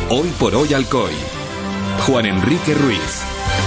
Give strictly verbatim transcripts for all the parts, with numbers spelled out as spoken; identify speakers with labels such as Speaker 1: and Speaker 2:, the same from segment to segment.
Speaker 1: Hoy por hoy Alcoy. Juan Enrique Ruiz.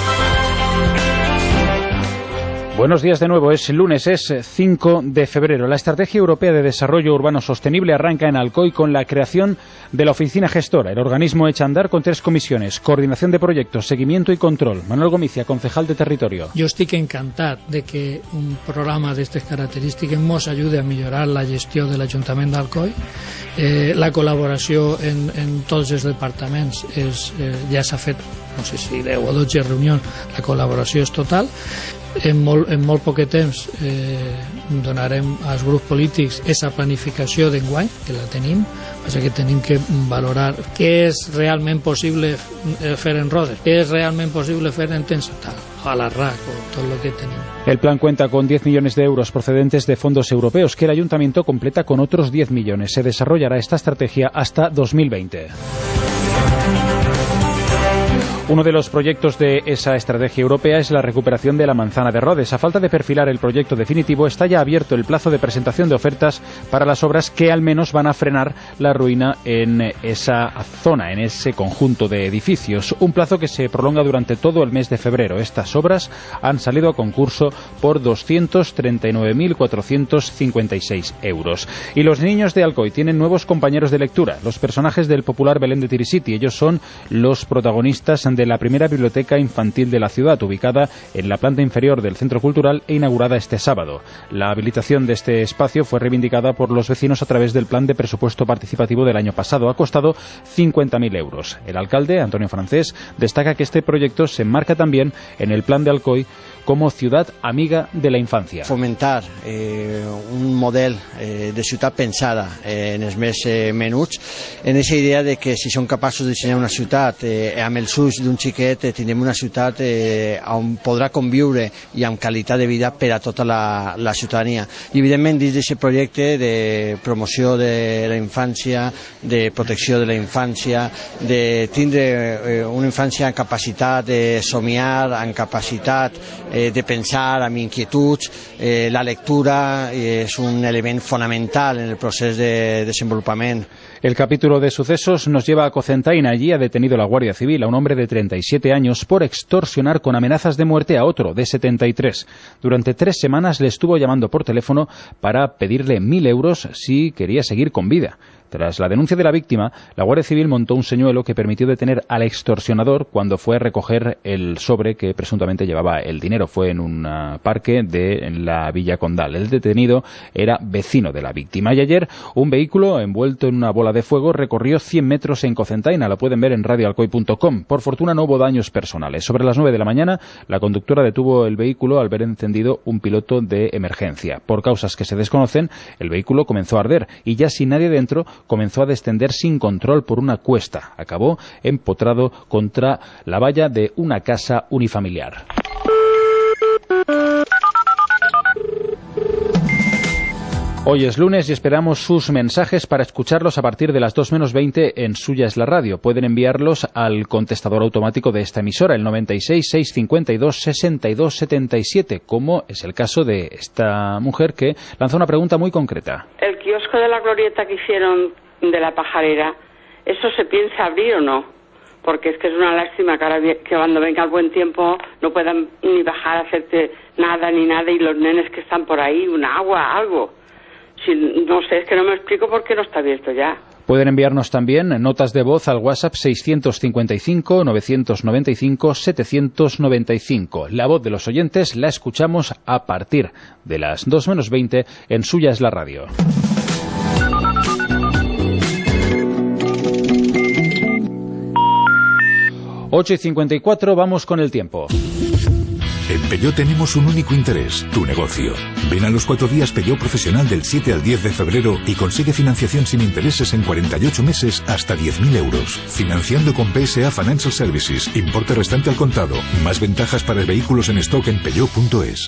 Speaker 2: Buenos días de nuevo, es lunes, es cinco de febrero. La Estrategia Europea de Desarrollo Urbano Sostenible arranca en Alcoy con la creación de la Oficina Gestora. El organismo echa a andar con tres comissiones: coordinación de proyectos, seguimiento y control. Manuel Gomicia, concejal de Territorio.
Speaker 3: Jo estic encantat de que un programa d'aquestes característiques ens ajude a millorar la gestió de l'Ajuntament d'Alcoi. Eh, la col·laboració en, en tots els departaments és, eh, ja s'ha fet, no sé si deu o dotze reunions, la col·laboració és total. En molt, en molt poc temps eh, donarem als grups polítics aquesta planificació d'enguany, que la tenim, passa que tenim que valorar què és realment possible fer en Rodes, què és realment possible fer en temps tal, a la R A C o tot el que tenim.
Speaker 2: El plan cuenta con diez millones de euros procedentes de fondos europeos que el Ayuntamiento completa con otros diez millones. Se desarrollará esta estrategia hasta dos mil veinte. Uno de los proyectos de esa estrategia europea es la recuperación de la Manzana de Rodes. A falta de perfilar el proyecto definitivo, está ya abierto el plazo de presentación de ofertas para las obras que al menos van a frenar la ruina en esa zona, en ese conjunto de edificios. Un plazo que se prolonga durante todo el mes de febrero. Estas obras han salido a concurso por doscientos treinta y nueve mil cuatrocientos cincuenta y seis euros. Y los niños de Alcoy tienen nuevos compañeros de lectura, los personajes del popular Belén de Tirisiti. Ellos son los protagonistas de de la primera biblioteca infantil de la ciudad, ubicada en la planta inferior del Centro Cultural e inaugurada este sábado. La habilitación de este espacio fue reivindicada por los vecinos a través del plan de presupuesto participativo del año pasado. Ha costado cincuenta mil euros. El alcalde, Antonio Francés, destaca que este proyecto se enmarca también en el plan de Alcoy como ciudad amiga de la infancia.
Speaker 4: Fomentar eh, un model eh, de ciutat pensada eh, en els més eh, menuts, en aquesta idea de que si som capaços de dissenyar una ciutat eh, amb els ulls d'un xiquet, eh, tindrem una ciutat eh, on podrà conviure i amb qualitat de vida per a tota la, la ciutadania. I evidentment dins d'aquest projecte de promoció de la infància, de protecció de la infància, de tindre eh, una infància amb capacitat de somiar, amb capacitat eh, de pensar, amb inquietuds. Eh, la lectura és un element fonamental en el procés de desenvolupament.
Speaker 2: El capítulo de sucesos nos lleva a Cocentaina. Allí ha detenido la Guardia Civil a un hombre de treinta y siete años por extorsionar con amenazas de muerte a otro de setenta y tres. Durante tres semanas le estuvo llamando por teléfono para pedirle mil euros si quería seguir con vida. Tras la denuncia de la víctima, la Guardia Civil montó un señuelo que permitió detener al extorsionador cuando fue a recoger el sobre que presuntamente llevaba el dinero. Fue en un uh, parque de en la Villa Condal. El detenido era vecino de la víctima. Y ayer, un vehículo envuelto en una bola de fuego recorrió cien metros en Cocentaina. Lo pueden ver en radio alcoy punto com. Por fortuna no hubo daños personales. Sobre las nueve de la mañana, la conductora detuvo el vehículo al ver encendido un piloto de emergencia. Por causas que se desconocen, el vehículo comenzó a arder y ya sin nadie dentro, comenzó a descender sin control por una cuesta. Acabó empotrado contra la valla de una casa unifamiliar. Hoy es lunes y esperamos sus mensajes para escucharlos a partir de las dos menos veinte en Suya es la Radio. Pueden enviarlos al contestador automático de esta emisora, el noventa y seis, seiscientos cincuenta y dos, sesenta y dos setenta y siete, como es el caso de esta mujer que lanzó una pregunta muy concreta.
Speaker 5: El kiosco de la glorieta que hicieron de la pajarera, ¿eso se piensa abrir o no? Porque es que es una lástima que, ahora, que cuando venga el buen tiempo no puedan ni bajar a hacerte nada ni nada y los nenes que están por ahí, un agua, algo. Si, no sé, es que no me explico por qué no está abierto ya.
Speaker 2: Pueden enviarnos también notas de voz al WhatsApp seiscientos cincuenta y cinco, novecientos noventa y cinco, setecientos noventa y cinco. La voz de los oyentes la escuchamos a partir de las dos menos veinte en Suya es la Radio. ocho y cincuenta y cuatro, vamos con el tiempo.
Speaker 6: En Peugeot tenemos un único interés, tu negocio. Ven a los cuatro días Peugeot Profesional del siete al diez de febrero y consigue financiación sin intereses en cuarenta y ocho meses hasta diez mil euros. Financiando con P S A Financial Services, importe restante al contado. Más ventajas para vehículos en stock en peugeot punto es.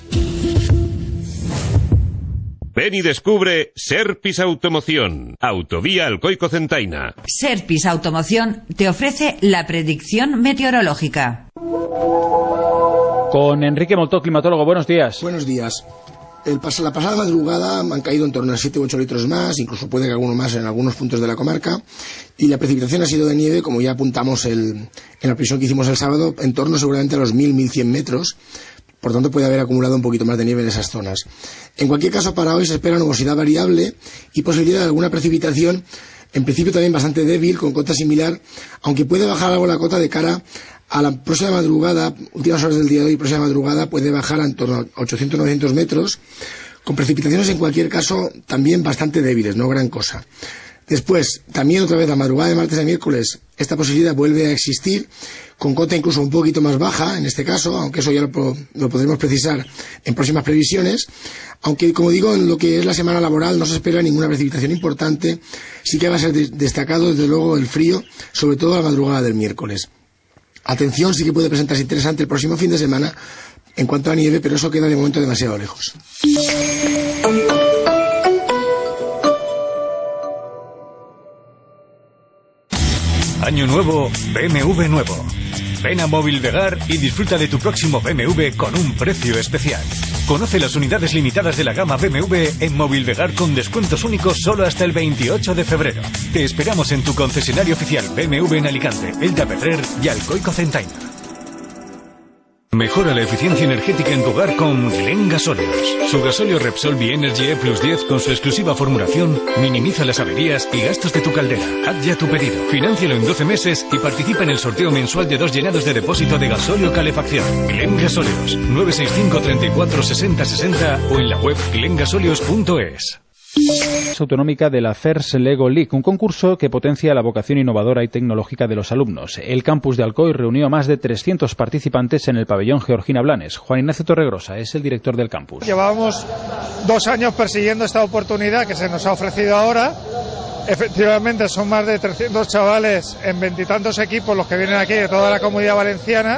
Speaker 7: Ven y descubre Serpis Automoción, Autovía Alcoy Cocentaina.
Speaker 8: Serpis Automoción te ofrece la predicción meteorológica.
Speaker 2: Con Enrique Moltó, climatólogo, buenos días.
Speaker 9: Buenos días. el pas la pasada madrugada han caído en torno a siete u ocho litros más, incluso puede que alguno más en algunos puntos de la comarca, y la precipitación ha sido de nieve, como ya apuntamos el, en la previsión que hicimos el sábado, en torno seguramente a los mil a mil cien metros. Por tanto, puede haber acumulado un poquito más de nieve en esas zonas. En cualquier caso, para hoy se espera nubosidad variable y posibilidad de alguna precipitación, en principio también bastante débil, con cota similar, aunque puede bajar algo la cota de cara a la próxima madrugada, últimas horas del día de hoy, próxima madrugada, puede bajar en torno a ochocientos a novecientos metros, con precipitaciones en cualquier caso también bastante débiles, no gran cosa. Después, también otra vez la madrugada de martes a miércoles, esta posibilidad vuelve a existir, con cota incluso un poquito más baja en este caso, aunque eso ya lo, lo podremos precisar en próximas previsiones. Aunque, como digo, en lo que es la semana laboral no se espera ninguna precipitación importante, sí que va a ser de destacado desde luego el frío, sobre todo a la madrugada del miércoles. Atención, sí que puede presentarse interesante el próximo fin de semana en cuanto a nieve, pero eso queda de momento demasiado lejos.
Speaker 10: Año nuevo, B M W nuevo. Ven a Móvil Vegar y disfruta de tu próximo B M W con un precio especial. Conoce las unidades limitadas de la gama B M W en Móvil Vegar con descuentos únicos solo hasta el veintiocho de febrero. Te esperamos en tu concesionario oficial B M W en Alicante, Elda Pedrer y Alcoy Cocentaina. Mejora la eficiencia energética en tu hogar con Glen Gasóleos. Su gasóleo Repsol B-Energy E plus diez con su exclusiva formulación minimiza las averías y gastos de tu caldera. Haz ya tu pedido. Financialo en doce meses y participa en el sorteo mensual de dos llenados de depósito de gasóleo calefacción. Glen Gasóleos. nueve seis cinco, treinta y cuatro, sesenta, sesenta o en la web glen gasóleos punto es.
Speaker 2: Autonómica de la FIRST Lego League, un concurso que potencia la vocación innovadora y tecnológica de los alumnos. El campus de Alcoy reunió a más de trescientos participantes en el pabellón Georgina Blanes. Juan Ignacio Torregrosa es el director del campus.
Speaker 11: Llevábamos dos años persiguiendo esta oportunidad que se nos ha ofrecido ahora. Efectivamente son más de trescientos chavales en veintitantos equipos los que vienen aquí de toda la Comunidad Valenciana,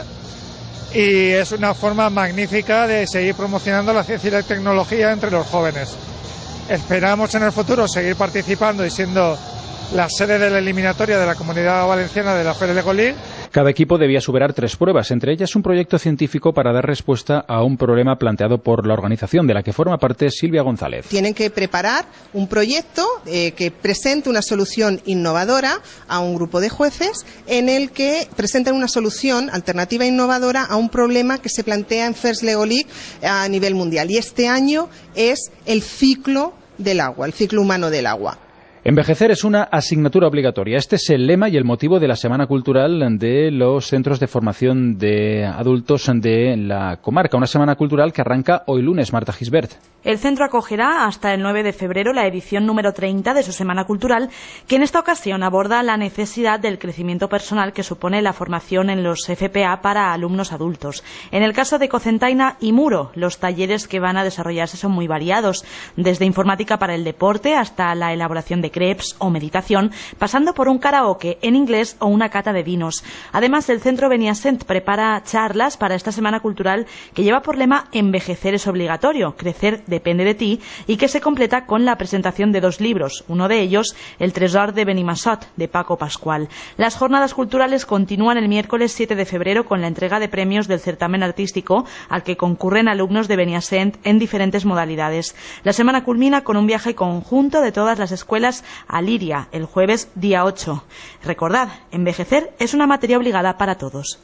Speaker 11: y es una forma magnífica de seguir promocionando la ciencia y la tecnología entre los jóvenes. Esperamos en el futuro seguir participando y siendo la sede de la eliminatoria de la Comunidad Valenciana de la FIRST Lego League.
Speaker 2: Cada equipo debía superar tres pruebas, entre ellas un proyecto científico para dar respuesta a un problema planteado por la organización, de la que forma parte Silvia González.
Speaker 12: Tienen que preparar un proyecto eh, que presente una solución innovadora a un grupo de jueces, en el que presenten una solución alternativa e innovadora a un problema que se plantea en FIRST Lego League a nivel mundial. Y este año es el ciclo del agua, el ciclo humano del agua.
Speaker 2: Envejecer es una asignatura obligatoria. Este es el lema y el motivo de la Semana Cultural de los Centros de Formación de Adultos de la comarca. Una Semana Cultural que arranca hoy lunes. Marta Gisbert.
Speaker 13: El centro acogerá hasta el nueve de febrero la edición número treinta de su Semana Cultural, que en esta ocasión aborda la necesidad del crecimiento personal que supone la formación en los F P A para alumnos adultos. En el caso de Cocentaina y Muro, los talleres que van a desarrollarse son muy variados, desde informática para el deporte hasta la elaboración de crepes o meditación, pasando por un karaoke en inglés o una cata de vinos. Además, el centro Beniasent prepara charlas para esta Semana Cultural que lleva por lema Envejecer es obligatorio, crecer depende de ti, y que se completa con la presentación de dos libros, uno de ellos El Tresor de Benimassot, de Paco Pascual. Las jornadas culturales continúan el miércoles siete de febrero con la entrega de premios del certamen artístico al que concurren alumnos de Beniasent en diferentes modalidades. La semana culmina con un viaje conjunto de todas las escuelas a Liria, el jueves día ocho. Recordad, envejecer es una materia obligada para todos.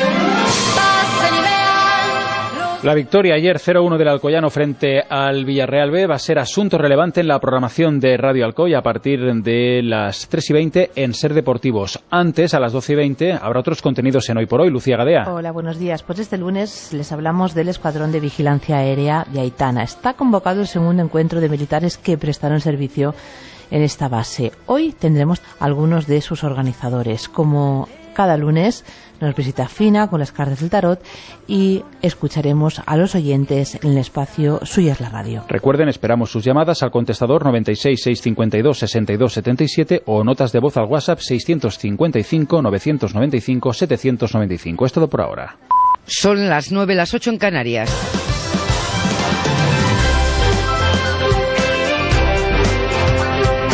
Speaker 2: La victoria ayer cero uno del Alcoyano frente al Villarreal B va a ser asunto relevante en la programación de Radio Alcoy a partir de las tres y veinte en Ser Deportivos. Antes, a las doce y veinte, habrá otros contenidos en Hoy por Hoy. Lucía Gadea.
Speaker 14: Hola, buenos días. Pues este lunes les hablamos del Escuadrón de Vigilancia Aérea de Aitana. Está convocado el segundo encuentro de militares que prestaron servicio en esta base. Hoy tendremos algunos de sus organizadores. Como cada lunes nos visita Fina con las cartas del tarot y escucharemos a los oyentes en el espacio Suya es la Radio.
Speaker 2: Recuerden, esperamos sus llamadas al contestador noventa y seis, seiscientos cincuenta y dos, sesenta y dos setenta y siete o notas de voz al WhatsApp seiscientos cincuenta y cinco, novecientos noventa y cinco, setecientos noventa y cinco. Es todo por ahora.
Speaker 15: Son las nueve, las ocho en Canarias.